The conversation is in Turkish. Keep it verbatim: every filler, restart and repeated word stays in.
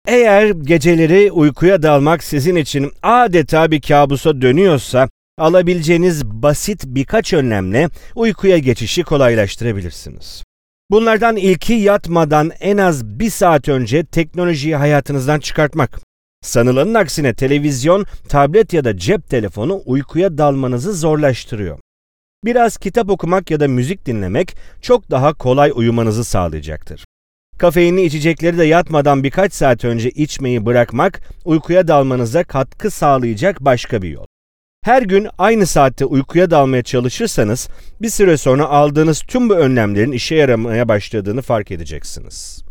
Eğer geceleri uykuya dalmak sizin için adeta bir kabusa dönüyorsa, alabileceğiniz basit birkaç önlemle uykuya geçişi kolaylaştırabilirsiniz. Bunlardan ilki yatmadan en az bir saat önce teknolojiyi hayatınızdan çıkartmak. Sanılanın aksine televizyon, tablet ya da cep telefonu uykuya dalmanızı zorlaştırıyor. Biraz kitap okumak ya da müzik dinlemek çok daha kolay uyumanızı sağlayacaktır. Kafeinli içecekleri de yatmadan birkaç saat önce içmeyi bırakmak, uykuya dalmanıza katkı sağlayacak başka bir yol. Her gün aynı saatte uykuya dalmaya çalışırsanız, bir süre sonra aldığınız tüm bu önlemlerin işe yaramaya başladığını fark edeceksiniz.